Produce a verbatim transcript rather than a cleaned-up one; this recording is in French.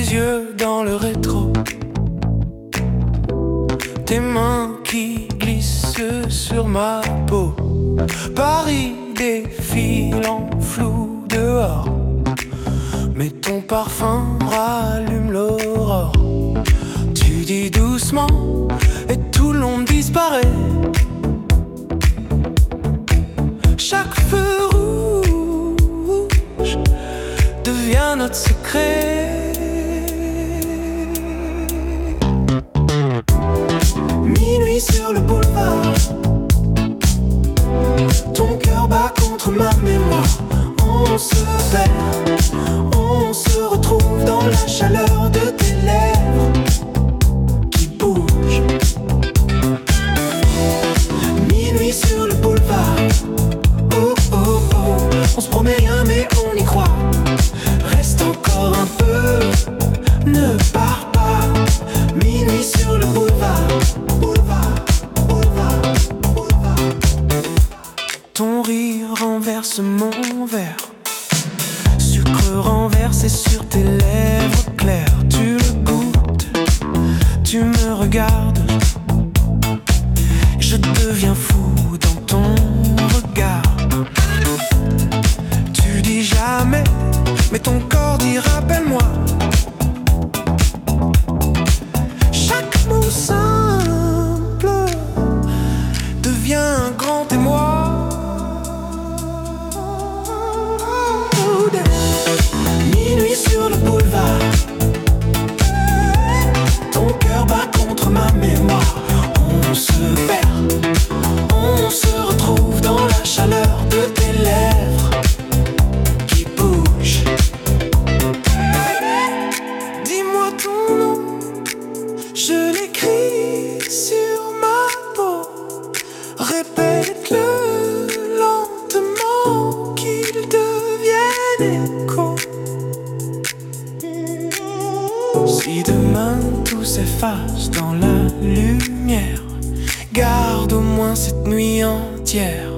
tes yeux dans le rétro, tes mains qui glissent sur ma peau. Paris défile en flou dehors, mais ton parfum rallume l'aurore. Tu dis doucement et tout l'ombre disparaît. Chaque feu rouge devient notre secret. Minuit sur le boulevard, ton cœur bat contre ma mémoire. On se perd, on se retrouve dans la chaleur de tes lèvres qui bougent. Minuit sur le boulevard, oh oh oh, on se promet rien mais on y croit. Reste encore un peu, ne pars pas. Minuit sur le boulevard, boulevard, boulevard, boulevard. Ton rire renverse mon verre, sucre renversé sur tes lèvres claires. Tu le goûtes, tu me regardes, je deviens fou dans ton regard. Tu dis jamais, mais ton corps dit rappelle-moi. Chaque mot simple devient un grand émoi. Minuit sur le boulevard, ton cœur bat contre ma mémoire. On se perd, on se retrouve dans la chaleur de tes lèvres qui bougent. Dis-moi ton nom, je l'écris sur ma peau. Répète-le lentement qu'il devienne écho. Si demain tout s'efface dans la lumière, garde au moins cette nuit entière